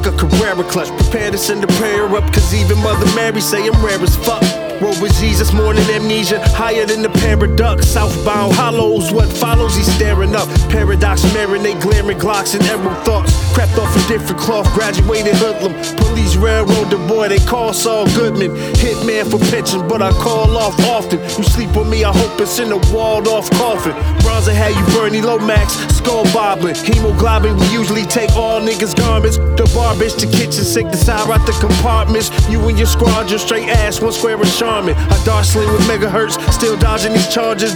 like a Carrera clutch. Prepare to send a prayer up, cause even Mother Mary say I'm rare as fuck. Roll with Jesus, more than amnesia, higher than the paradox. Southbound hollows, what follows, he's staring up. Paradox marinate, glaring Glocks and arrow thoughts. Crept off a different cloth, graduated hoodlum. Police railroad the boy, they call Saul Goodman. Hitman for pension, but I call off often. You sleep on me, I hope it's in a walled off coffin. Bronzer had you Bernie Lomax, skull bobbling. Hemoglobin, we usually take all niggas' garments. The bar bitch, the kitchen sink, the side out the compartments. You and your squad, just straight ass, one square of charming. A dark sling with megahertz, still dodging these charges.